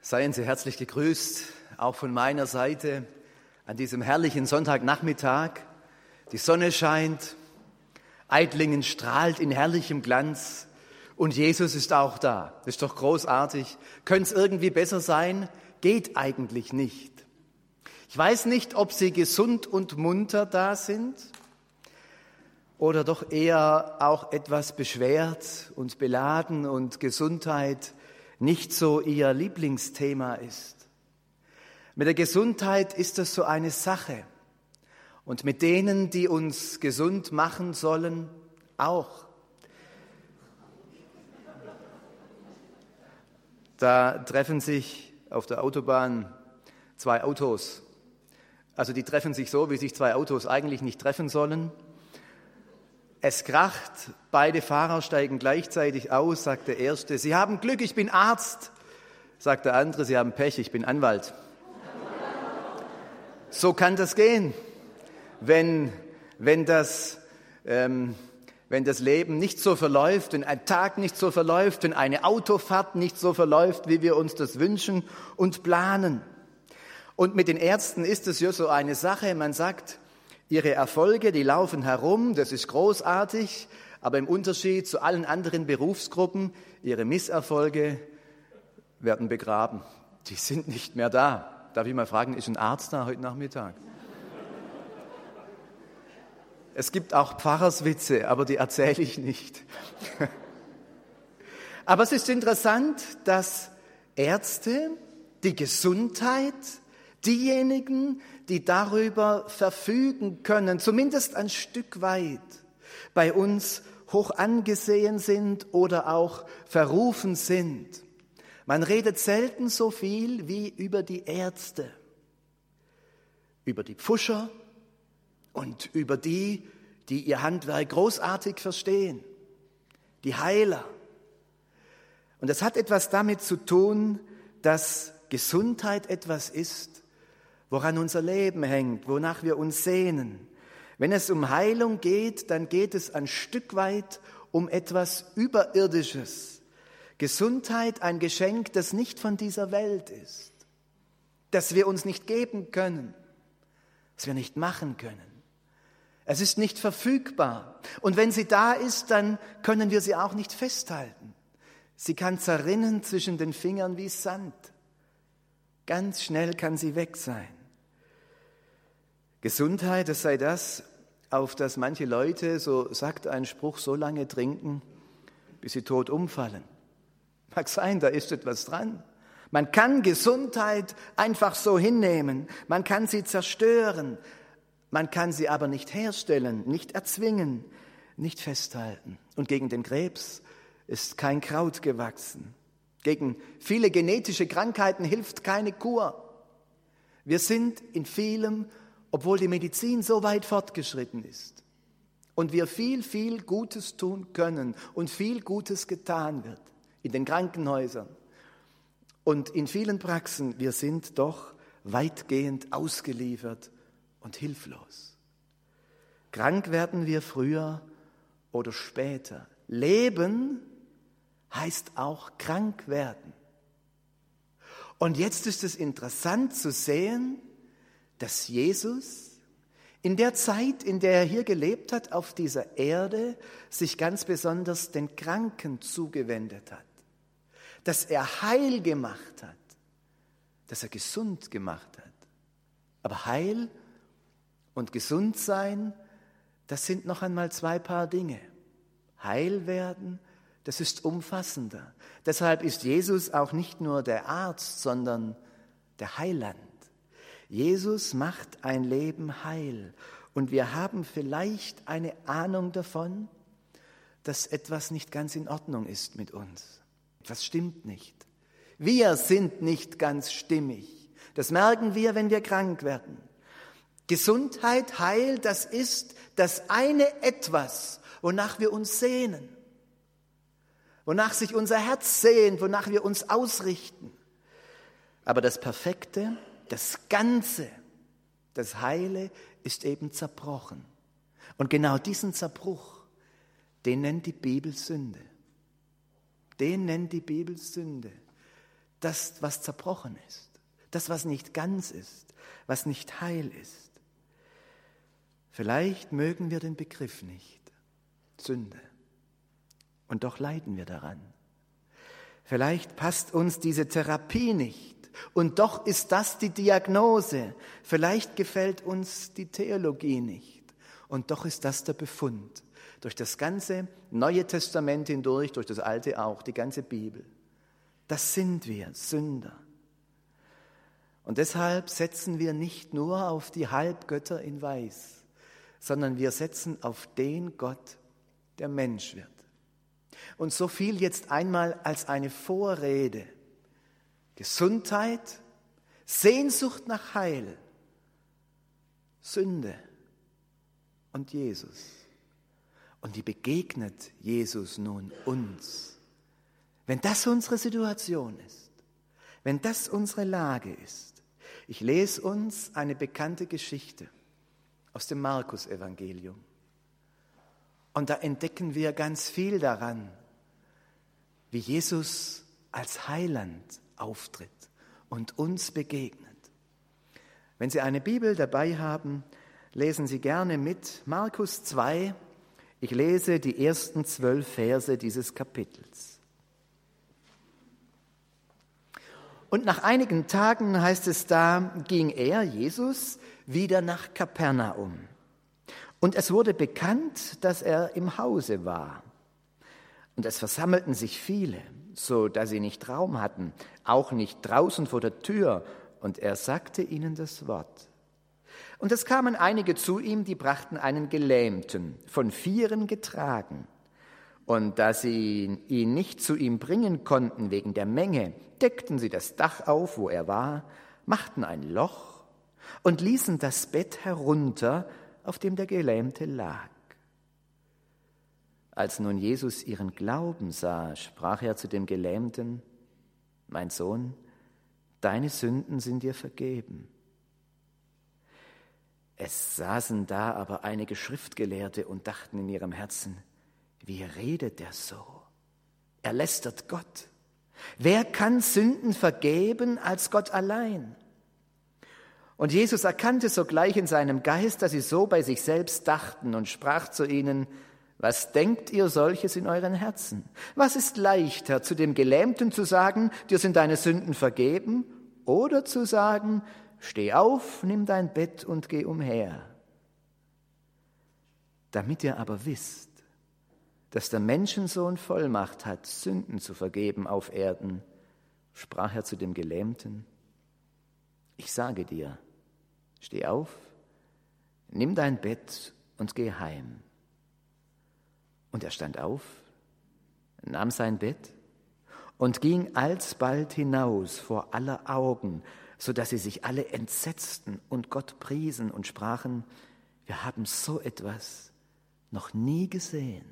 Seien Sie herzlich gegrüßt, auch von meiner Seite an diesem herrlichen Sonntagnachmittag. Die Sonne scheint, Eitlingen strahlt in herrlichem Glanz und Jesus ist auch da. Das ist doch großartig. Könnte es irgendwie besser sein? Geht eigentlich nicht. Ich weiß nicht, ob Sie gesund und munter da sind oder doch eher auch etwas beschwert und beladen und Gesundheit nicht so Ihr Lieblingsthema ist. Mit der Gesundheit ist das so eine Sache. Und mit denen, die uns gesund machen sollen, auch. Da treffen sich auf der Autobahn zwei Autos. Also die treffen sich so, wie sich zwei Autos eigentlich nicht treffen sollen. Es kracht, beide Fahrer steigen gleichzeitig aus, sagt der Erste. Sie haben Glück, ich bin Arzt, sagt der andere. Sie haben Pech, ich bin Anwalt. So kann das gehen, wenn das Leben nicht so verläuft, wenn ein Tag nicht so verläuft, wenn eine Autofahrt nicht so verläuft, wie wir uns das wünschen und planen. Und mit den Ärzten ist es ja so eine Sache, man sagt, ihre Erfolge, die laufen herum, das ist großartig, aber im Unterschied zu allen anderen Berufsgruppen, ihre Misserfolge werden begraben. Die sind nicht mehr da. Darf ich mal fragen, ist ein Arzt da heute Nachmittag? Es gibt auch Pfarrerswitze, aber die erzähle ich nicht. Aber es ist interessant, dass Ärzte die Gesundheit, diejenigen, die darüber verfügen können, zumindest ein Stück weit, bei uns hoch angesehen sind oder auch verrufen sind. Man redet selten so viel wie über die Ärzte, über die Pfuscher und über die, die ihr Handwerk großartig verstehen, die Heiler. Und das hat etwas damit zu tun, dass Gesundheit etwas ist, woran unser Leben hängt, wonach wir uns sehnen. Wenn es um Heilung geht, dann geht es ein Stück weit um etwas Überirdisches. Gesundheit, ein Geschenk, das nicht von dieser Welt ist, das wir uns nicht geben können, das wir nicht machen können. Es ist nicht verfügbar. Und wenn sie da ist, dann können wir sie auch nicht festhalten. Sie kann zerrinnen zwischen den Fingern wie Sand. Ganz schnell kann sie weg sein. Gesundheit, das sei das, auf das manche Leute, so sagt ein Spruch, so lange trinken, bis sie tot umfallen. Mag sein, da ist etwas dran. Man kann Gesundheit einfach so hinnehmen. Man kann sie zerstören. Man kann sie aber nicht herstellen, nicht erzwingen, nicht festhalten. Und gegen den Krebs ist kein Kraut gewachsen. Gegen viele genetische Krankheiten hilft keine Kur. Wir sind in vielem, obwohl die Medizin so weit fortgeschritten ist und wir viel, viel Gutes tun können und viel Gutes getan wird in den Krankenhäusern und in vielen Praxen, wir sind doch weitgehend ausgeliefert und hilflos. Krank werden wir früher oder später. Leben heißt auch krank werden. Und jetzt ist es interessant zu sehen, dass Jesus in der Zeit, in der er hier gelebt hat, auf dieser Erde, sich ganz besonders den Kranken zugewendet hat. Dass er heil gemacht hat, dass er gesund gemacht hat. Aber Heil und Gesundsein, das sind noch einmal zwei Paar Dinge. Heil werden, das ist umfassender. Deshalb ist Jesus auch nicht nur der Arzt, sondern der Heiland. Jesus macht ein Leben heil. Und wir haben vielleicht eine Ahnung davon, dass etwas nicht ganz in Ordnung ist mit uns. Etwas stimmt nicht. Wir sind nicht ganz stimmig. Das merken wir, wenn wir krank werden. Gesundheit, Heil, das ist das eine Etwas, wonach wir uns sehnen. Wonach sich unser Herz sehnt, wonach wir uns ausrichten. Aber das Perfekte, das Ganze, das Heile ist eben zerbrochen. Und genau diesen Zerbruch, den nennt die Bibel Sünde. Den nennt die Bibel Sünde. das, was zerbrochen ist, das, was nicht ganz ist, was nicht heil ist. Vielleicht mögen wir den Begriff nicht, Sünde, und doch leiden wir daran. Vielleicht passt uns diese Therapie nicht und doch ist das die Diagnose. Vielleicht gefällt uns die Theologie nicht und doch ist das der Befund. Durch das ganze Neue Testament hindurch, durch das Alte auch, die ganze Bibel. Das sind wir, Sünder. Und deshalb setzen wir nicht nur auf die Halbgötter in Weiß, sondern wir setzen auf den Gott, der Mensch wird. Und so viel jetzt einmal als eine Vorrede. Gesundheit, Sehnsucht nach Heil, Sünde und Jesus. Und wie begegnet Jesus nun uns? Wenn das unsere Situation ist, wenn das unsere Lage ist. Ich lese uns eine bekannte Geschichte aus dem Markus-Evangelium. Und da entdecken wir ganz viel daran, wie Jesus als Heiland auftritt und uns begegnet. Wenn Sie eine Bibel dabei haben, lesen Sie gerne mit Markus 2. Ich lese die ersten 12 Verse dieses Kapitels. Und nach einigen Tagen, heißt es da, ging er, Jesus, wieder nach Kapernaum. Und es wurde bekannt, dass er im Hause war. Und es versammelten sich viele, so dass sie nicht Raum hatten, auch nicht draußen vor der Tür. Und er sagte ihnen das Wort. Und es kamen einige zu ihm, die brachten einen Gelähmten, von 4 getragen. Und da sie ihn nicht zu ihm bringen konnten wegen der Menge, deckten sie das Dach auf, wo er war, machten ein Loch und ließen das Bett herunter, auf dem der Gelähmte lag. Als nun Jesus ihren Glauben sah, sprach er zu dem Gelähmten: Mein Sohn, deine Sünden sind dir vergeben. Es saßen da aber einige Schriftgelehrte und dachten in ihrem Herzen: Wie redet er so? Er lästert Gott. Wer kann Sünden vergeben als Gott allein? Und Jesus erkannte sogleich in seinem Geist, dass sie so bei sich selbst dachten und sprach zu ihnen: Was denkt ihr solches in euren Herzen? Was ist leichter, zu dem Gelähmten zu sagen, dir sind deine Sünden vergeben, oder zu sagen, steh auf, nimm dein Bett und geh umher? Damit ihr aber wisst, dass der Menschensohn Vollmacht hat, Sünden zu vergeben auf Erden, sprach er zu dem Gelähmten: Ich sage dir, steh auf, nimm dein Bett und geh heim. Und er stand auf, nahm sein Bett und ging alsbald hinaus vor aller Augen, so dass sie sich alle entsetzten und Gott priesen und sprachen: Wir haben so etwas noch nie gesehen.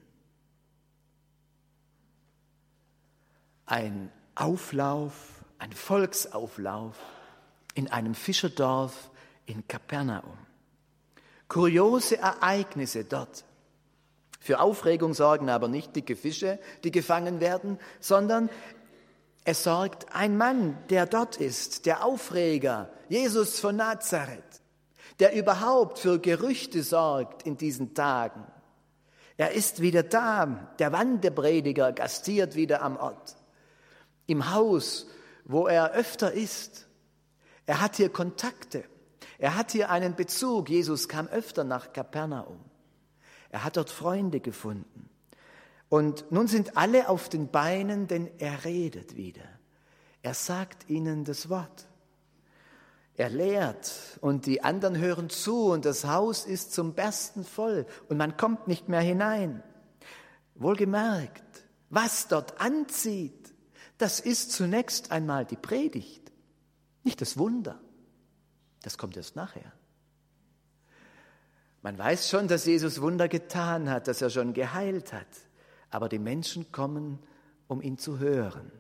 Ein Auflauf, ein Volksauflauf in einem Fischerdorf in Kapernaum. Kuriose Ereignisse dort. Für Aufregung sorgen aber nicht dicke Fische, die gefangen werden, sondern es sorgt ein Mann, der dort ist, der Aufreger, Jesus von Nazareth, der überhaupt für Gerüchte sorgt in diesen Tagen. Er ist wieder da, der Wanderprediger gastiert wieder am Ort, im Haus, wo er öfter ist. Er hat hier Kontakte, er hat hier einen Bezug. Jesus kam öfter nach Kapernaum. Er hat dort Freunde gefunden. Und nun sind alle auf den Beinen, denn er redet wieder. Er sagt ihnen das Wort. Er lehrt und die anderen hören zu und das Haus ist zum Bersten voll und man kommt nicht mehr hinein. Wohlgemerkt, was dort anzieht, das ist zunächst einmal die Predigt, nicht das Wunder. Das kommt erst nachher. Man weiß schon, dass Jesus Wunder getan hat, dass er schon geheilt hat. Aber die Menschen kommen, um ihn zu hören.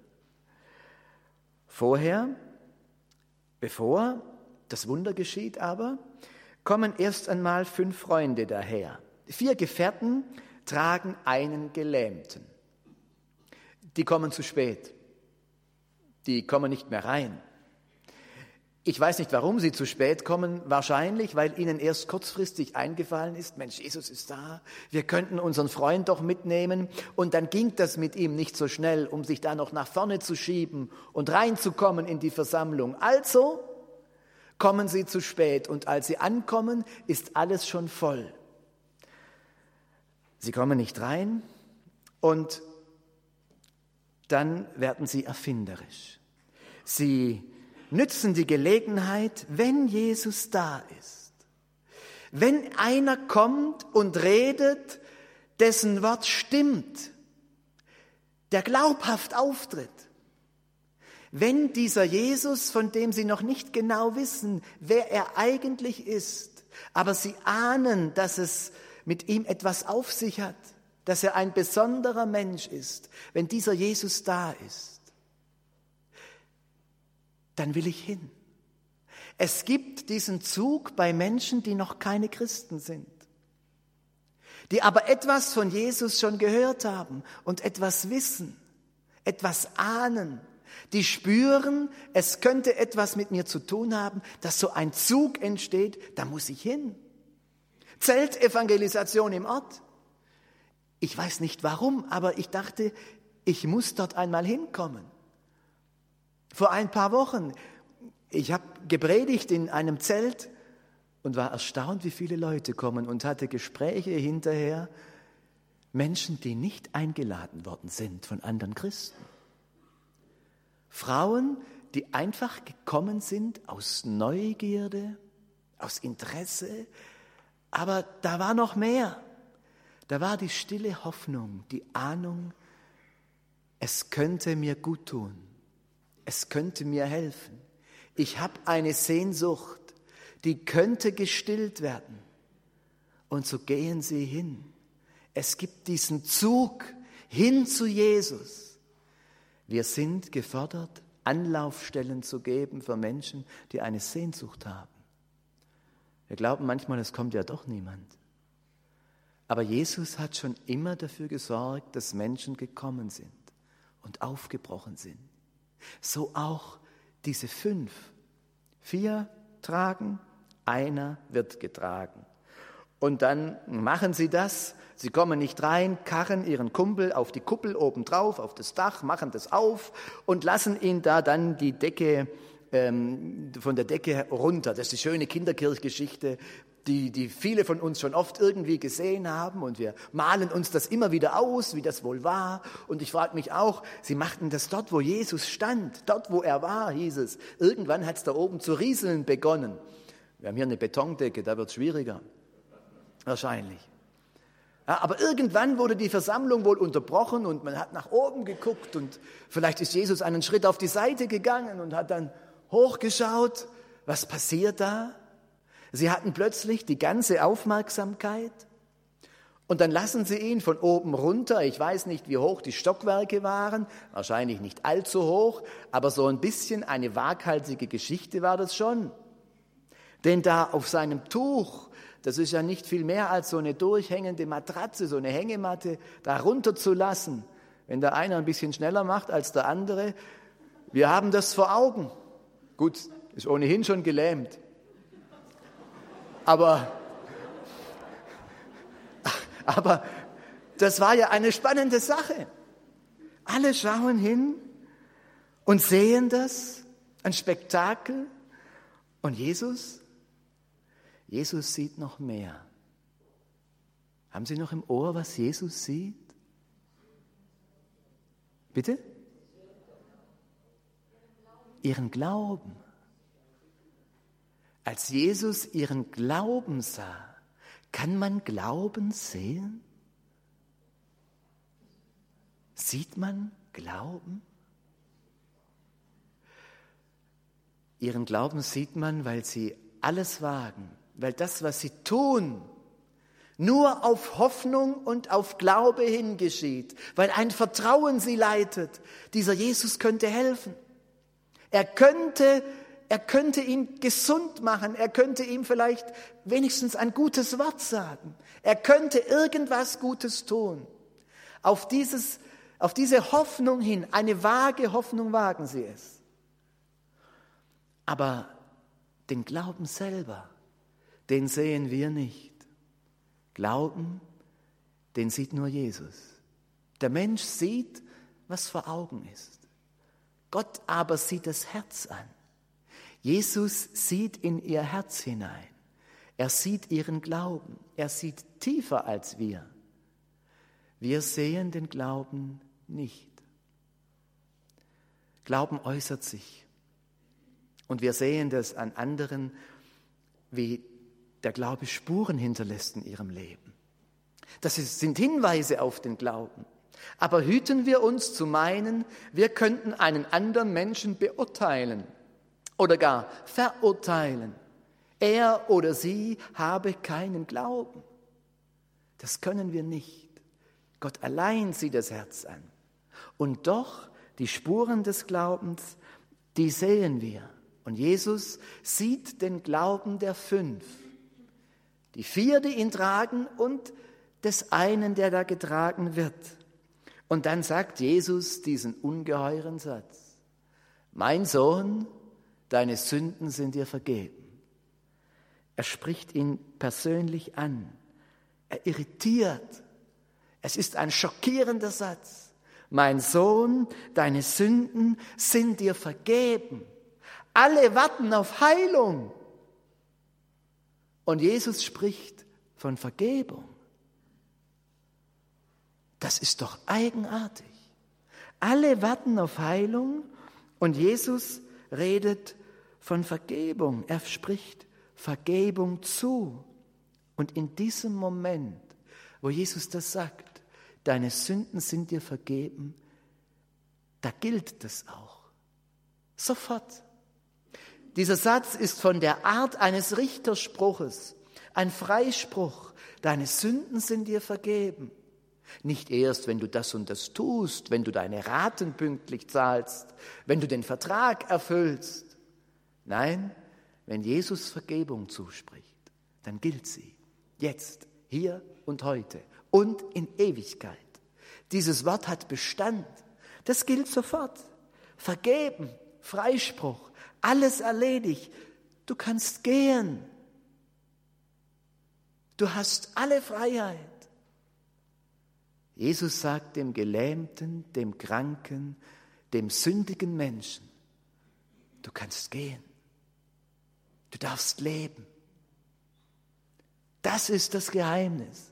Vorher, bevor das Wunder geschieht aber, kommen erst einmal 5 Freunde daher. 4 Gefährten tragen einen Gelähmten. Die kommen zu spät. Die kommen nicht mehr rein. Ich weiß nicht, warum sie zu spät kommen. Wahrscheinlich, weil ihnen erst kurzfristig eingefallen ist, Mensch, Jesus ist da, wir könnten unseren Freund doch mitnehmen. Und dann ging das mit ihm nicht so schnell, um sich da noch nach vorne zu schieben und reinzukommen in die Versammlung. Also kommen sie zu spät und als sie ankommen, ist alles schon voll. Sie kommen nicht rein und dann werden sie erfinderisch. Sie nützen die Gelegenheit, wenn Jesus da ist. Wenn einer kommt und redet, dessen Wort stimmt, der glaubhaft auftritt. Wenn dieser Jesus, von dem Sie noch nicht genau wissen, wer er eigentlich ist, aber Sie ahnen, dass es mit ihm etwas auf sich hat, dass er ein besonderer Mensch ist, wenn dieser Jesus da ist, dann will ich hin. Es gibt diesen Zug bei Menschen, die noch keine Christen sind, die aber etwas von Jesus schon gehört haben und etwas wissen, etwas ahnen, die spüren, es könnte etwas mit mir zu tun haben, dass so ein Zug entsteht, da muss ich hin. Zeltevangelisation im Ort. Ich weiß nicht warum, aber ich dachte, ich muss dort einmal hinkommen. Vor ein paar Wochen, ich habe gepredigt in einem Zelt und war erstaunt, wie viele Leute kommen und hatte Gespräche hinterher. Menschen, die nicht eingeladen worden sind von anderen Christen. Frauen, die einfach gekommen sind aus Neugierde, aus Interesse, aber da war noch mehr. Da war die stille Hoffnung, die Ahnung, es könnte mir gut tun. Es könnte mir helfen. Ich habe eine Sehnsucht, die könnte gestillt werden. Und so gehen sie hin. Es gibt diesen Zug hin zu Jesus. Wir sind gefordert, Anlaufstellen zu geben für Menschen, die eine Sehnsucht haben. Wir glauben manchmal, es kommt ja doch niemand. Aber Jesus hat schon immer dafür gesorgt, dass Menschen gekommen sind und aufgebrochen sind. So auch diese 5. 4 tragen, einer wird getragen. Und dann machen sie das, sie kommen nicht rein, karren ihren Kumpel auf die Kuppel obendrauf, auf das Dach, machen das auf und lassen ihn da dann die Decke, von der Decke runter. Das ist die schöne Kinderkirchgeschichte, die viele von uns schon oft irgendwie gesehen haben und wir malen uns das immer wieder aus, wie das wohl war. Und ich frage mich auch, sie machten das dort, wo Jesus stand, dort, wo er war, hieß es. Irgendwann hat es da oben zu rieseln begonnen. Wir haben hier eine Betondecke, da wird es schwieriger, wahrscheinlich. Ja, aber irgendwann wurde die Versammlung wohl unterbrochen und man hat nach oben geguckt und vielleicht ist Jesus einen Schritt auf die Seite gegangen und hat dann hochgeschaut. Was passiert da? Sie hatten plötzlich die ganze Aufmerksamkeit und dann lassen sie ihn von oben runter. Ich weiß nicht, wie hoch die Stockwerke waren, wahrscheinlich nicht allzu hoch, aber so ein bisschen eine waghalsige Geschichte war das schon. Denn da auf seinem Tuch, das ist ja nicht viel mehr als so eine durchhängende Matratze, so eine Hängematte, da runterzulassen, wenn der eine ein bisschen schneller macht als der andere. Wir haben das vor Augen. Gut, ist ohnehin schon gelähmt. Aber das war ja eine spannende Sache. Alle schauen hin und sehen das, ein Spektakel. Und Jesus sieht noch mehr. Haben Sie noch im Ohr, was Jesus sieht? Bitte? Ihren Glauben. Als Jesus ihren Glauben sah, kann man Glauben sehen? Sieht man Glauben? Ihren Glauben sieht man, weil sie alles wagen, weil das, was sie tun, nur auf Hoffnung und auf Glaube hin geschieht, weil ein Vertrauen sie leitet. Dieser Jesus könnte helfen. Er könnte ihn gesund machen. Er könnte ihm vielleicht wenigstens ein gutes Wort sagen. Er könnte irgendwas Gutes tun. Auf dieses Auf diese Hoffnung hin, eine vage Hoffnung wagen sie es. Aber den Glauben selber, den sehen wir nicht. Glauben, den sieht nur Jesus. Der Mensch sieht, was vor Augen ist. Gott aber sieht das Herz an. Jesus sieht in ihr Herz hinein. Er sieht ihren Glauben. Er sieht tiefer als wir. Wir sehen den Glauben nicht. Glauben äußert sich. Und wir sehen das an anderen, wie der Glaube Spuren hinterlässt in ihrem Leben. Das sind Hinweise auf den Glauben. Aber hüten wir uns zu meinen, wir könnten einen anderen Menschen beurteilen oder gar verurteilen. Er oder sie habe keinen Glauben. Das können wir nicht. Gott allein sieht das Herz an. Und doch, die Spuren des Glaubens, die sehen wir. Und Jesus sieht den Glauben der 5. Die 4, die ihn tragen, und des einen, der da getragen wird. Und dann sagt Jesus diesen ungeheuren Satz: Mein Sohn, deine Sünden sind dir vergeben. Er spricht ihn persönlich an. Er irritiert. Es ist ein schockierender Satz. Mein Sohn, deine Sünden sind dir vergeben. Alle warten auf Heilung. Und Jesus spricht von Vergebung. Das ist doch eigenartig. Alle warten auf Heilung und Jesus redet von Vergebung. Er spricht Vergebung zu. Und in diesem Moment, wo Jesus das sagt, deine Sünden sind dir vergeben, da gilt das auch. Sofort. Dieser Satz ist von der Art eines Richterspruches, ein Freispruch. Deine Sünden sind dir vergeben. Nicht erst, wenn du das und das tust, wenn du deine Raten pünktlich zahlst, wenn du den Vertrag erfüllst. Nein, wenn Jesus Vergebung zuspricht, dann gilt sie. Jetzt, hier und heute und in Ewigkeit. Dieses Wort hat Bestand. Das gilt sofort. Vergeben, Freispruch, alles erledigt. Du kannst gehen. Du hast alle Freiheit. Jesus sagt dem Gelähmten, dem Kranken, dem sündigen Menschen, du kannst gehen. Du darfst leben. Das ist das Geheimnis.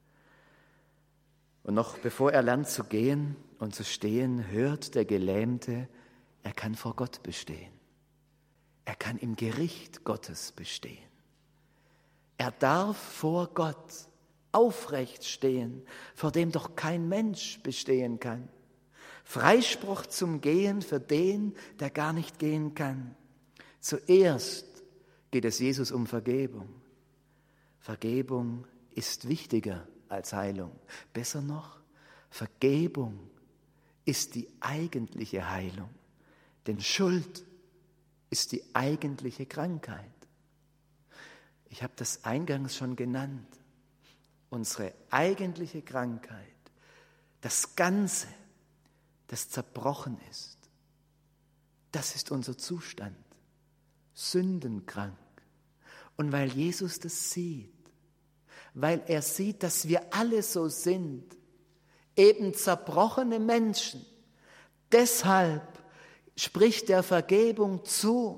Und noch bevor er lernt zu gehen und zu stehen, hört der Gelähmte, er kann vor Gott bestehen. Er kann im Gericht Gottes bestehen. Er darf vor Gott aufrecht stehen, vor dem doch kein Mensch bestehen kann. Freispruch zum Gehen für den, der gar nicht gehen kann. Zuerst geht es Jesus um Vergebung. Vergebung ist wichtiger als Heilung. Besser noch, Vergebung ist die eigentliche Heilung. Denn Schuld ist die eigentliche Krankheit. Ich habe das eingangs schon genannt. Unsere eigentliche Krankheit, das Ganze, das zerbrochen ist, das ist unser Zustand, sündenkrank. Und weil Jesus das sieht, weil er sieht, dass wir alle so sind, eben zerbrochene Menschen, deshalb spricht er Vergebung zu.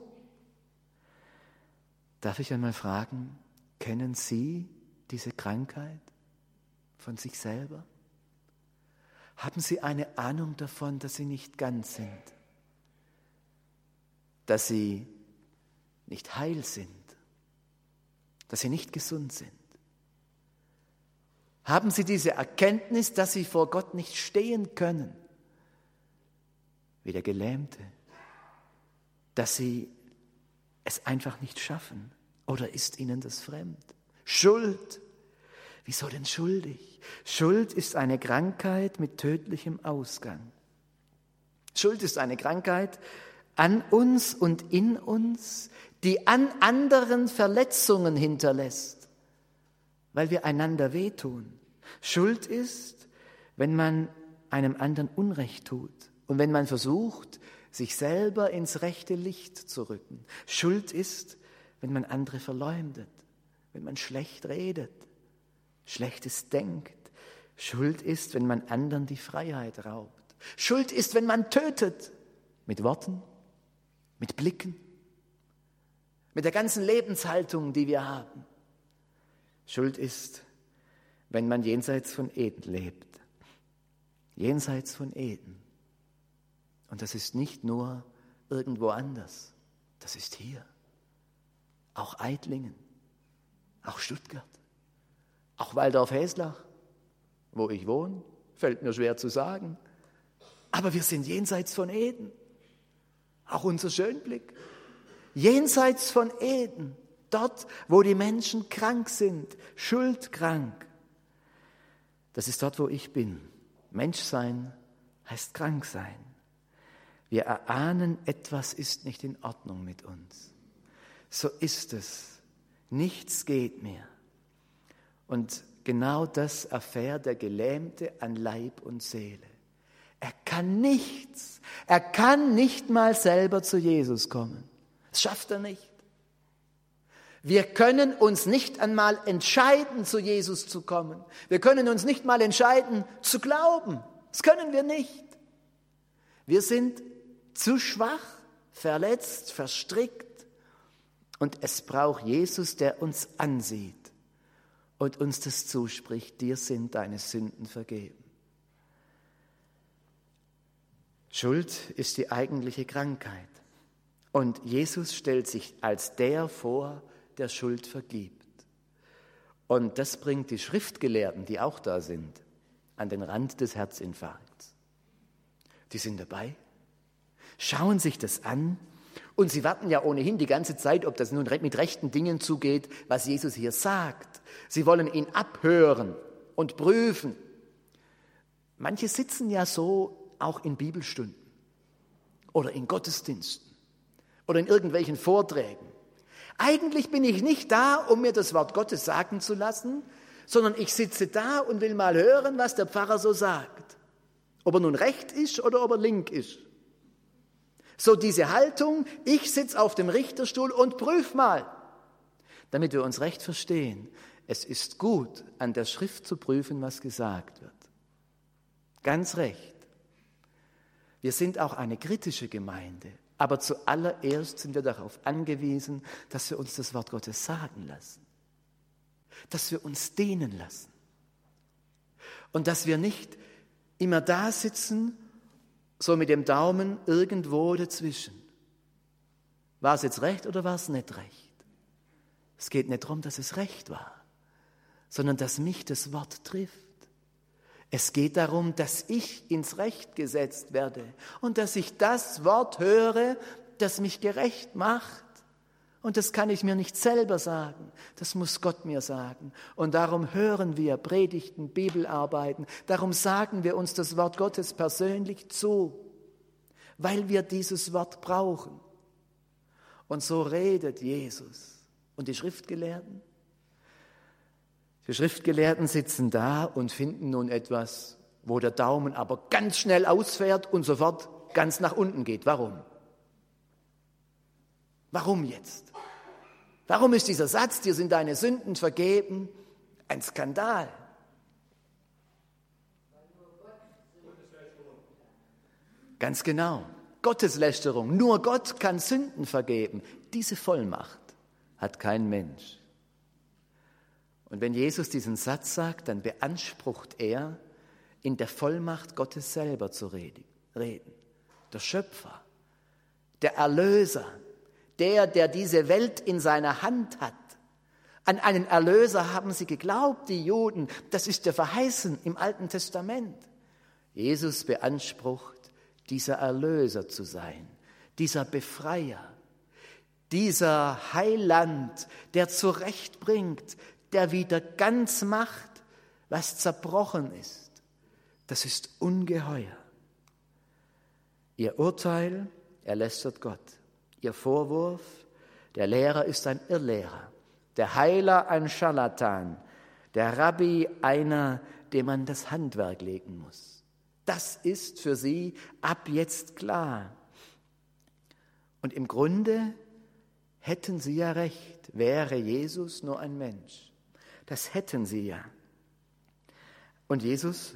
Darf ich einmal fragen, kennen Sie diese Krankheit von sich selber? Haben Sie eine Ahnung davon, dass Sie nicht ganz sind? Dass Sie nicht heil sind? Dass Sie nicht gesund sind? Haben Sie diese Erkenntnis, dass Sie vor Gott nicht stehen können? Wie der Gelähmte. Dass Sie es einfach nicht schaffen? Oder ist Ihnen das fremd? Schuld. Wieso denn schuldig? Schuld ist eine Krankheit mit tödlichem Ausgang. Schuld ist eine Krankheit an uns und in uns, die an anderen Verletzungen hinterlässt, weil wir einander wehtun. Schuld ist, wenn man einem anderen Unrecht tut und wenn man versucht, sich selber ins rechte Licht zu rücken. Schuld ist, wenn man andere verleumdet, wenn man schlecht redet, Schlechtes denkt. Schuld ist, wenn man anderen die Freiheit raubt. Schuld ist, wenn man tötet, mit Worten, mit Blicken, mit der ganzen Lebenshaltung, die wir haben. Schuld ist, wenn man jenseits von Eden lebt. Jenseits von Eden. Und das ist nicht nur irgendwo anders, das ist hier. Auch Eitlingen, auch Stuttgart, auch Waldorf-Heslach, wo ich wohne, fällt mir schwer zu sagen. Aber wir sind jenseits von Eden. Auch unser Schönblick. Jenseits von Eden, dort, wo die Menschen krank sind, schuldkrank. Das ist dort, wo ich bin. Menschsein heißt krank sein. Wir erahnen, etwas ist nicht in Ordnung mit uns. So ist es. Nichts geht mehr. Und genau das erfährt der Gelähmte an Leib und Seele. Er kann nichts. Er kann nicht mal selber zu Jesus kommen. Das schafft er nicht. Wir können uns nicht einmal entscheiden, zu Jesus zu kommen. Wir können uns nicht mal entscheiden, zu glauben. Das können wir nicht. Wir sind zu schwach, verletzt, verstrickt. Und es braucht Jesus, der uns ansieht und uns das zuspricht. Dir sind deine Sünden vergeben. Schuld ist die eigentliche Krankheit. Und Jesus stellt sich als der vor, der Schuld vergibt. Und das bringt die Schriftgelehrten, die auch da sind, an den Rand des Herzinfarkts. Die sind dabei, schauen sich das an und sie warten ja ohnehin die ganze Zeit, ob das nun mit rechten Dingen zugeht, was Jesus hier sagt. Sie wollen ihn abhören und prüfen. Manche sitzen ja so auch in Bibelstunden oder in Gottesdiensten oder in irgendwelchen Vorträgen. Eigentlich bin ich nicht da, um mir das Wort Gottes sagen zu lassen, sondern ich sitze da und will mal hören, was der Pfarrer so sagt. Ob er nun recht ist oder ob er link ist. So diese Haltung, ich sitze auf dem Richterstuhl und prüf mal, damit wir uns recht verstehen. Es ist gut, an der Schrift zu prüfen, was gesagt wird. Ganz recht. Wir sind auch eine kritische Gemeinde, aber zuallererst sind wir darauf angewiesen, dass wir uns das Wort Gottes sagen lassen, dass wir uns dehnen lassen und dass wir nicht immer da sitzen, so mit dem Daumen irgendwo dazwischen. War es jetzt recht oder war es nicht recht? Es geht nicht darum, dass es recht war, sondern dass mich das Wort trifft. Es geht darum, dass ich ins Recht gesetzt werde und dass ich das Wort höre, das mich gerecht macht. Und das kann ich mir nicht selber sagen, das muss Gott mir sagen. Und darum hören wir Predigten, Bibelarbeiten, darum sagen wir uns das Wort Gottes persönlich zu, weil wir dieses Wort brauchen. Und so redet Jesus. Und die Schriftgelehrten? Die Schriftgelehrten sitzen da und finden nun etwas, wo der Daumen aber ganz schnell ausfährt und sofort ganz nach unten geht. Warum? Warum jetzt? Warum ist dieser Satz, dir sind deine Sünden vergeben, ein Skandal? Ganz genau. Gotteslästerung. Nur Gott kann Sünden vergeben. Diese Vollmacht hat kein Mensch. Und wenn Jesus diesen Satz sagt, dann beansprucht er, in der Vollmacht Gottes selber zu reden. Der Schöpfer, der Erlöser, der diese Welt in seiner Hand hat. An einen Erlöser haben sie geglaubt, die Juden. Das ist ja verheißen im Alten Testament. Jesus beansprucht, dieser Erlöser zu sein, dieser Befreier, dieser Heiland, der zurechtbringt, der wieder ganz macht, was zerbrochen ist. Das ist ungeheuer. Ihr Urteil, er lästert Gott. Ihr Vorwurf, der Lehrer ist ein Irrlehrer, der Heiler ein Scharlatan, der Rabbi einer, dem man das Handwerk legen muss. Das ist für sie ab jetzt klar. Und im Grunde hätten sie ja recht, wäre Jesus nur ein Mensch. Das hätten sie ja. Und Jesus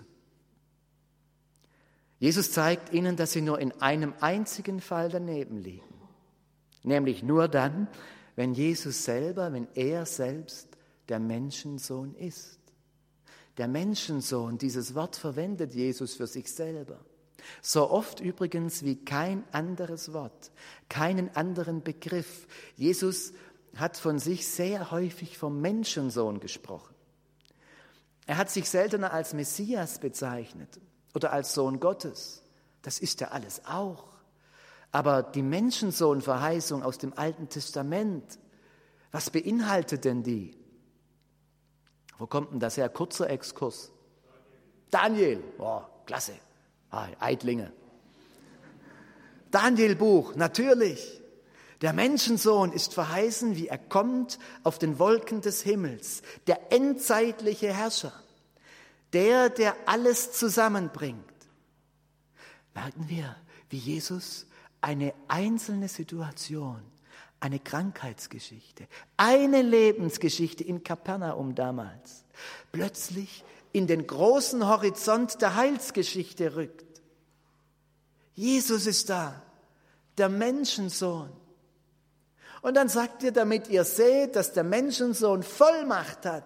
zeigt ihnen, dass sie nur in einem einzigen Fall daneben liegen. Nämlich nur dann, wenn er selbst der Menschensohn ist. Der Menschensohn, dieses Wort verwendet Jesus für sich selber. So oft übrigens wie kein anderes Wort, keinen anderen Begriff. Jesus hat von sich sehr häufig vom Menschensohn gesprochen. Er hat sich seltener als Messias bezeichnet oder als Sohn Gottes. Das ist er alles auch. Aber die Menschensohn-Verheißung aus dem Alten Testament, was beinhaltet denn die? Wo kommt denn das her? Kurzer Exkurs. Daniel, oh, klasse. Eitlinge. Daniel-Buch, natürlich. Der Menschensohn ist verheißen, wie er kommt auf den Wolken des Himmels. Der endzeitliche Herrscher. Der alles zusammenbringt. Merken wir, wie Jesus eine einzelne Situation, eine Krankheitsgeschichte, eine Lebensgeschichte in Kapernaum damals, plötzlich in den großen Horizont der Heilsgeschichte rückt. Jesus ist da, der Menschensohn. Und dann sagt er, damit ihr seht, dass der Menschensohn Vollmacht hat,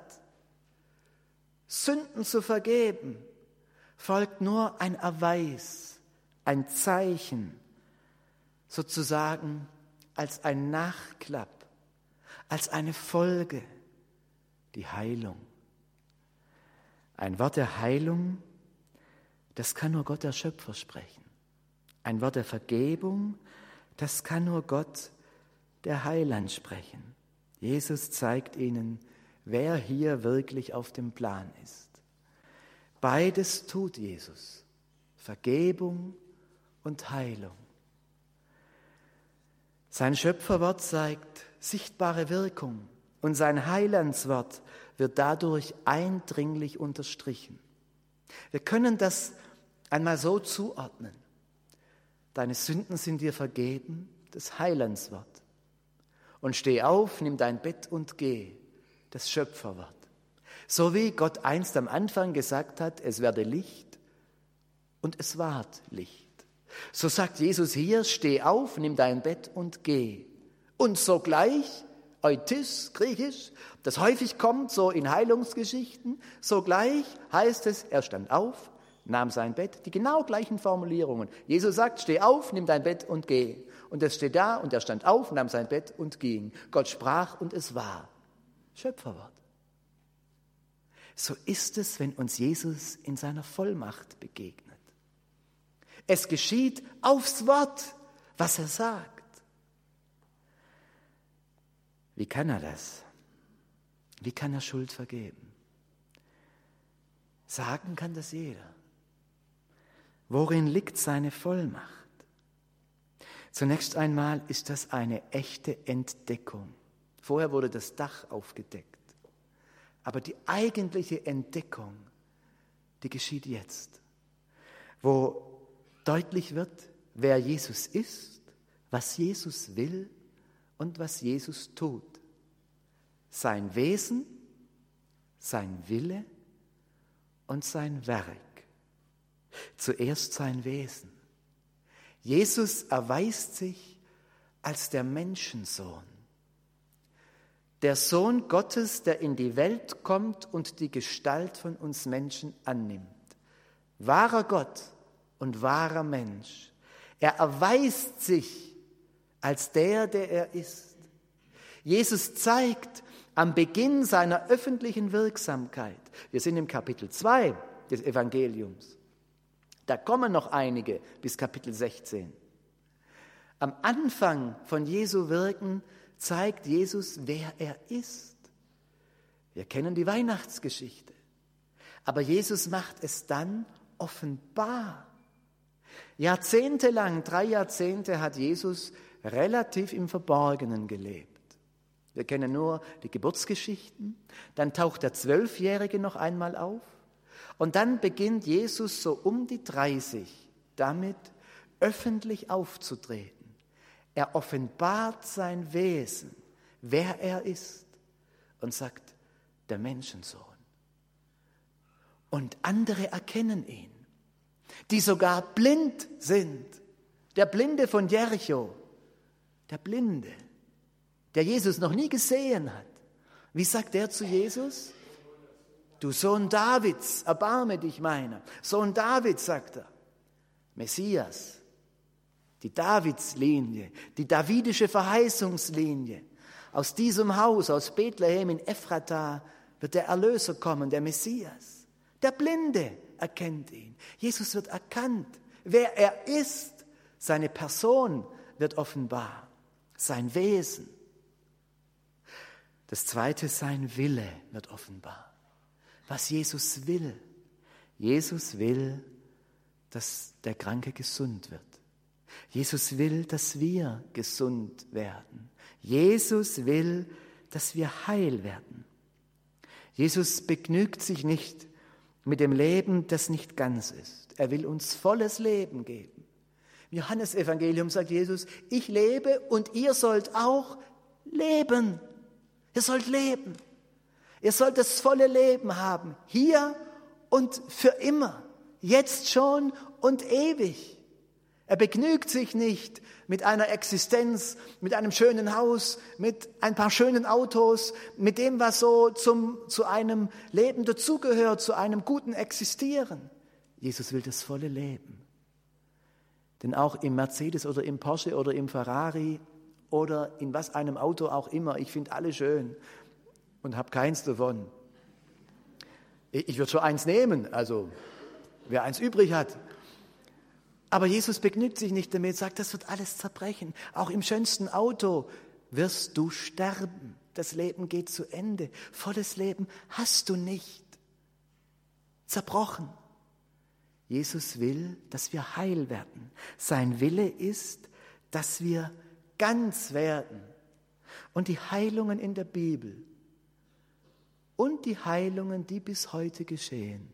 Sünden zu vergeben, folgt nur ein Erweis, ein Zeichen, sozusagen als ein Nachklapp, als eine Folge, die Heilung. Ein Wort der Heilung, das kann nur Gott der Schöpfer sprechen. Ein Wort der Vergebung, das kann nur Gott der Heiland sprechen. Jesus zeigt ihnen, wer hier wirklich auf dem Plan ist. Beides tut Jesus, Vergebung und Heilung. Sein Schöpferwort zeigt sichtbare Wirkung und sein Heilandswort wird dadurch eindringlich unterstrichen. Wir können das einmal so zuordnen. Deine Sünden sind dir vergeben, das Heilandswort. Und steh auf, nimm dein Bett und geh, das Schöpferwort. So wie Gott einst am Anfang gesagt hat, es werde Licht und es ward Licht. So sagt Jesus hier, steh auf, nimm dein Bett und geh. Und sogleich, Eutis, griechisch, das häufig kommt so in Heilungsgeschichten, sogleich heißt es, er stand auf, nahm sein Bett, die genau gleichen Formulierungen. Jesus sagt, steh auf, nimm dein Bett und geh. Und es steht da und er stand auf, nahm sein Bett und ging. Gott sprach und es war. Schöpferwort. So ist es, wenn uns Jesus in seiner Vollmacht begegnet. Es geschieht aufs Wort, was er sagt. Wie kann er das? Wie kann er Schuld vergeben? Sagen kann das jeder. Worin liegt seine Vollmacht? Zunächst einmal ist das eine echte Entdeckung. Vorher wurde das Dach aufgedeckt. Aber die eigentliche Entdeckung, die geschieht jetzt, wo deutlich wird, wer Jesus ist, was Jesus will und was Jesus tut. Sein Wesen, sein Wille und sein Werk. Zuerst sein Wesen. Jesus erweist sich als der Menschensohn. Der Sohn Gottes, der in die Welt kommt und die Gestalt von uns Menschen annimmt. Wahrer Gott und wahrer Mensch. Er erweist sich als der er ist. Jesus zeigt am Beginn seiner öffentlichen Wirksamkeit, wir sind im Kapitel 2 des Evangeliums, da kommen noch einige bis Kapitel 16. Am Anfang von Jesu Wirken zeigt Jesus, wer er ist. Wir kennen die Weihnachtsgeschichte. Aber Jesus macht es dann offenbar. Jahrzehntelang, 3 Jahrzehnte hat Jesus relativ im Verborgenen gelebt. Wir kennen nur die Geburtsgeschichten. Dann taucht der 12-Jährige noch einmal auf. Und dann beginnt Jesus so um die 30 damit, öffentlich aufzutreten. Er offenbart sein Wesen, wer er ist, und sagt, der Menschensohn. Und andere erkennen ihn, die sogar blind sind. Der Blinde von Jericho, der Blinde, der Jesus noch nie gesehen hat. Wie sagt er zu Jesus? Du Sohn Davids, erbarme dich meiner. Sohn Davids, sagt er. Messias, die Davidslinie, die davidische Verheißungslinie. Aus diesem Haus, aus Bethlehem in Ephrata, wird der Erlöser kommen, der Messias. Der Blinde erkennt ihn. Jesus wird erkannt, wer er ist. Seine Person wird offenbar, sein Wesen. Das Zweite, sein Wille wird offenbar. Was Jesus will. Jesus will, dass der Kranke gesund wird. Jesus will, dass wir gesund werden. Jesus will, dass wir heil werden. Jesus begnügt sich nicht mit dem Leben, das nicht ganz ist. Er will uns volles Leben geben. Im Johannesevangelium sagt Jesus, ich lebe und ihr sollt auch leben. Ihr sollt leben. Ihr sollt das volle Leben haben. Hier und für immer. Jetzt schon und ewig. Er begnügt sich nicht mit einer Existenz, mit einem schönen Haus, mit ein paar schönen Autos, mit dem, was so zu einem Leben dazugehört, zu einem guten Existieren. Jesus will das volle Leben. Denn auch im Mercedes oder im Porsche oder im Ferrari oder in was einem Auto auch immer, ich finde alle schön und habe keins davon. Ich würde schon eins nehmen, also wer eins übrig hat. Aber Jesus begnügt sich nicht damit, sagt, das wird alles zerbrechen. Auch im schönsten Auto wirst du sterben. Das Leben geht zu Ende. Volles Leben hast du nicht. Zerbrochen. Jesus will, dass wir heil werden. Sein Wille ist, dass wir ganz werden. Und die Heilungen in der Bibel und die Heilungen, die bis heute geschehen,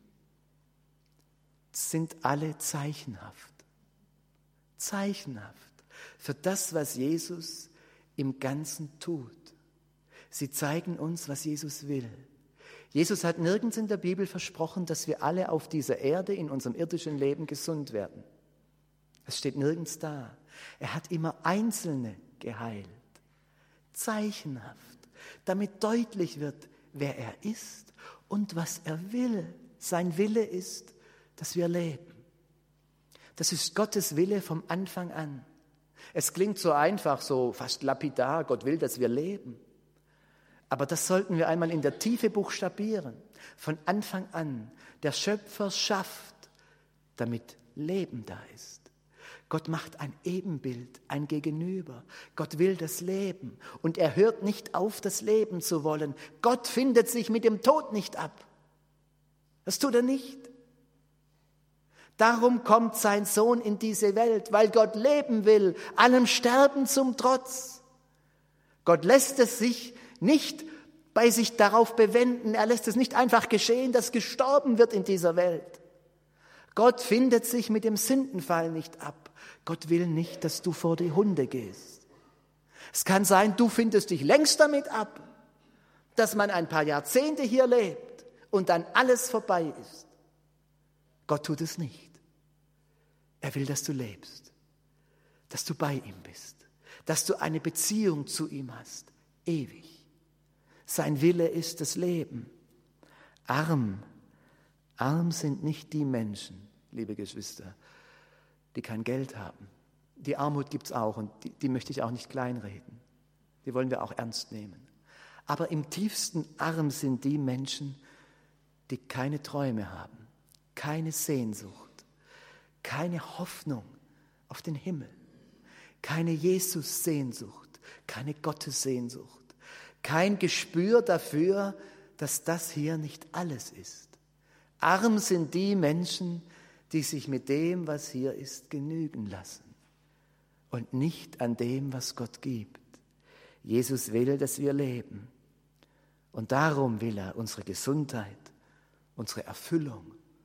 sind alle zeichenhaft. Zeichenhaft für das, was Jesus im Ganzen tut. Sie zeigen uns, was Jesus will. Jesus hat nirgends in der Bibel versprochen, dass wir alle auf dieser Erde in unserem irdischen Leben gesund werden. Es steht nirgends da. Er hat immer Einzelne geheilt. Zeichenhaft, damit deutlich wird, wer er ist und was er will. Sein Wille ist, dass wir leben. Das ist Gottes Wille vom Anfang an. Es klingt so einfach, so fast lapidar, Gott will, dass wir leben. Aber das sollten wir einmal in der Tiefe buchstabieren. Von Anfang an. Der Schöpfer schafft, damit Leben da ist. Gott macht ein Ebenbild, ein Gegenüber. Gott will das Leben. Und er hört nicht auf, das Leben zu wollen. Gott findet sich mit dem Tod nicht ab. Das tut er nicht. Darum kommt sein Sohn in diese Welt, weil Gott leben will, allem Sterben zum Trotz. Gott lässt es sich nicht bei sich darauf bewenden, er lässt es nicht einfach geschehen, dass gestorben wird in dieser Welt. Gott findet sich mit dem Sündenfall nicht ab. Gott will nicht, dass du vor die Hunde gehst. Es kann sein, du findest dich längst damit ab, dass man ein paar Jahrzehnte hier lebt und dann alles vorbei ist. Gott tut es nicht. Er will, dass du lebst, dass du bei ihm bist, dass du eine Beziehung zu ihm hast, ewig. Sein Wille ist das Leben. Arm sind nicht die Menschen, liebe Geschwister, die kein Geld haben. Die Armut gibt es auch und die möchte ich auch nicht kleinreden. Die wollen wir auch ernst nehmen. Aber im tiefsten arm sind die Menschen, die keine Träume haben, keine Sehnsucht, keine Hoffnung auf den Himmel, keine Jesus-Sehnsucht, keine Gottessehnsucht, kein Gespür dafür, dass das hier nicht alles ist. Arm sind die Menschen, die sich mit dem, was hier ist, genügen lassen und nicht an dem, was Gott gibt. Jesus will, dass wir leben. Und darum will er unsere Gesundheit, unsere Erfüllung,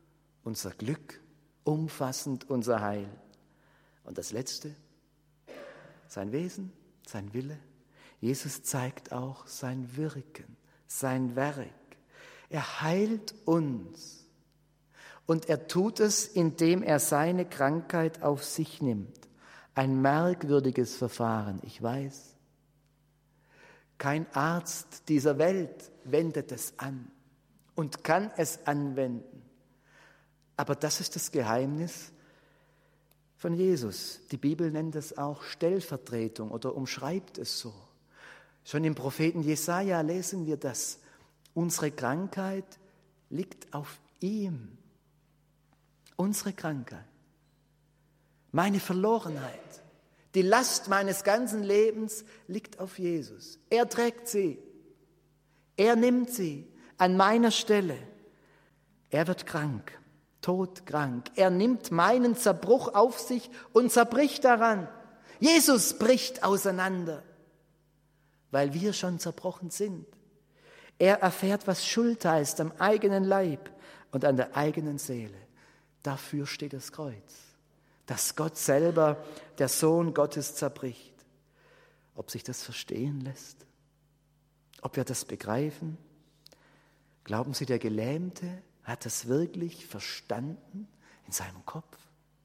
unser Glück, umfassend unser Heil. Und das Letzte, sein Wesen, sein Wille. Jesus zeigt auch sein Wirken, sein Werk. Er heilt uns und er tut es, indem er seine Krankheit auf sich nimmt. Ein merkwürdiges Verfahren, ich weiß. Kein Arzt dieser Welt wendet es an und kann es anwenden. Aber das ist das Geheimnis von Jesus. Die Bibel nennt es auch Stellvertretung oder umschreibt es so. Schon im Propheten Jesaja lesen wir das. Unsere Krankheit liegt auf ihm. Unsere Krankheit. Meine Verlorenheit. Die Last meines ganzen Lebens liegt auf Jesus. Er trägt sie. Er nimmt sie an meiner Stelle. Er wird krank, todkrank. Er nimmt meinen Zerbruch auf sich und zerbricht daran. Jesus bricht auseinander, weil wir schon zerbrochen sind. Er erfährt, was Schuld heißt am eigenen Leib und an der eigenen Seele. Dafür steht das Kreuz, dass Gott selber, der Sohn Gottes, zerbricht. Ob sich das verstehen lässt? Ob wir das begreifen? Glauben Sie, der Gelähmte hat das wirklich verstanden in seinem Kopf?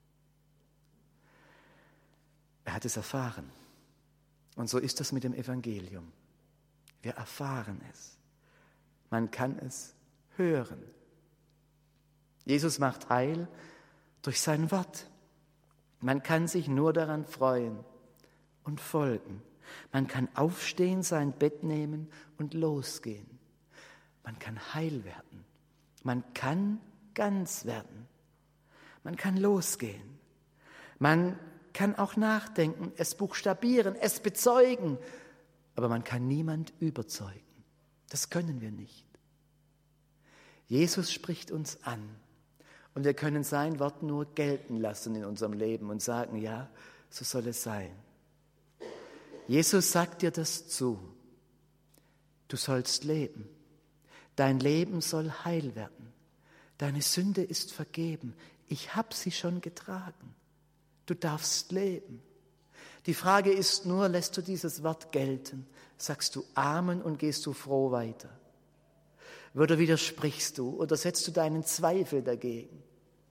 Er hat es erfahren. Und so ist das mit dem Evangelium. Wir erfahren es. Man kann es hören. Jesus macht heil durch sein Wort. Man kann sich nur daran freuen und folgen. Man kann aufstehen, sein Bett nehmen und losgehen. Man kann heil werden. Man kann ganz werden. Man kann losgehen. Man kann auch nachdenken, es buchstabieren, es bezeugen. Aber man kann niemand überzeugen. Das können wir nicht. Jesus spricht uns an und wir können sein Wort nur gelten lassen in unserem Leben und sagen, ja, so soll es sein. Jesus sagt dir das zu. Du sollst leben. Dein Leben soll heil werden. Deine Sünde ist vergeben. Ich habe sie schon getragen. Du darfst leben. Die Frage ist nur, lässt du dieses Wort gelten? Sagst du Amen und gehst du froh weiter? Oder widersprichst du oder setzt du deinen Zweifel dagegen?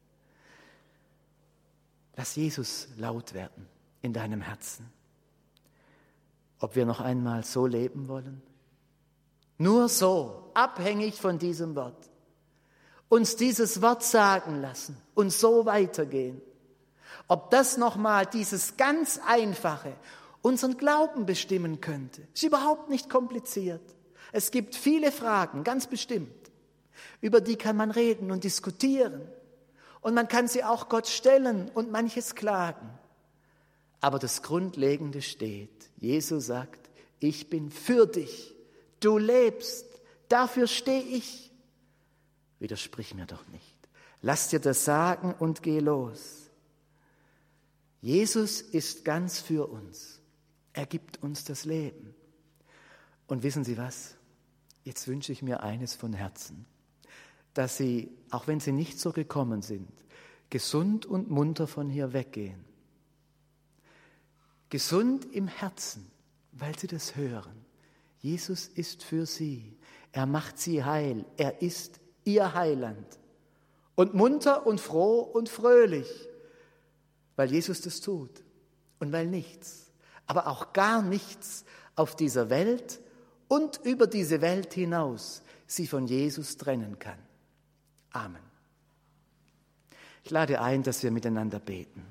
Lass Jesus laut werden in deinem Herzen. Ob wir noch einmal so leben wollen? Nur so, abhängig von diesem Wort. Uns dieses Wort sagen lassen und so weitergehen. Ob das nochmal, dieses ganz Einfache, unseren Glauben bestimmen könnte. Ist überhaupt nicht kompliziert. Es gibt viele Fragen, ganz bestimmt. Über die kann man reden und diskutieren. Und man kann sie auch Gott stellen und manches klagen. Aber das Grundlegende steht. Jesus sagt, ich bin für dich. Du lebst. Dafür stehe ich. Widersprich mir doch nicht. Lass dir das sagen und geh los. Jesus ist ganz für uns. Er gibt uns das Leben. Und wissen Sie was? Jetzt wünsche ich mir eines von Herzen, dass Sie, auch wenn Sie nicht so gekommen sind, gesund und munter von hier weggehen. Gesund im Herzen, weil Sie das hören. Jesus ist für Sie. Er macht Sie heil. Er ist Ihr Heiland. Und munter und froh und fröhlich, weil Jesus das tut und weil nichts, aber auch gar nichts auf dieser Welt und über diese Welt hinaus sie von Jesus trennen kann. Amen. Ich lade ein, dass wir miteinander beten.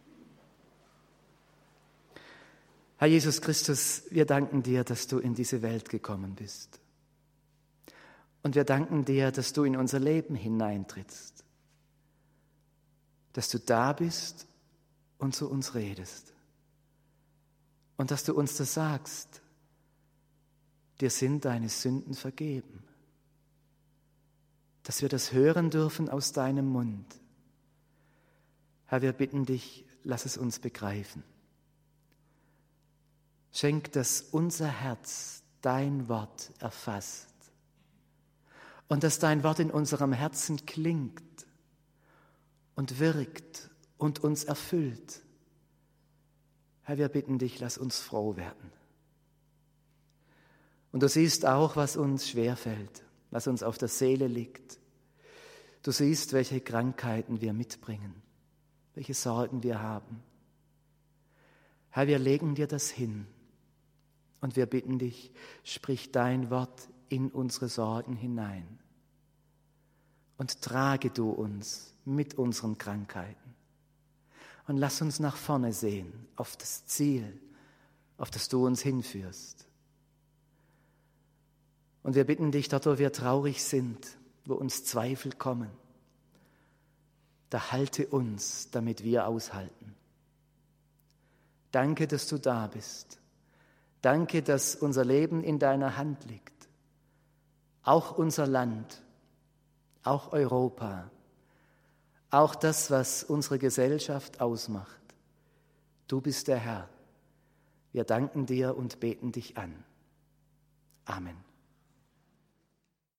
Herr Jesus Christus, wir danken dir, dass du in diese Welt gekommen bist. Und wir danken dir, dass du in unser Leben hineintrittst, dass du da bist und zu uns redest und dass du uns das sagst. Dir sind deine Sünden vergeben. Dass wir das hören dürfen aus deinem Mund. Herr, wir bitten dich, lass es uns begreifen. Schenk, dass unser Herz dein Wort erfasst und dass dein Wort in unserem Herzen klingt und wirkt und uns erfüllt. Herr, wir bitten dich, lass uns froh werden. Und du siehst auch, was uns schwerfällt, was uns auf der Seele liegt. Du siehst, welche Krankheiten wir mitbringen, welche Sorgen wir haben. Herr, wir legen dir das hin und wir bitten dich, sprich dein Wort in unsere Sorgen hinein und trage du uns mit unseren Krankheiten und lass uns nach vorne sehen, auf das Ziel, auf das du uns hinführst. Und wir bitten dich, dort wo wir traurig sind, wo uns Zweifel kommen, da halte uns, damit wir aushalten. Danke, dass du da bist. Danke, dass unser Leben in deiner Hand liegt. Auch unser Land, auch Europa, auch das, was unsere Gesellschaft ausmacht. Du bist der Herr. Wir danken dir und beten dich an. Amen.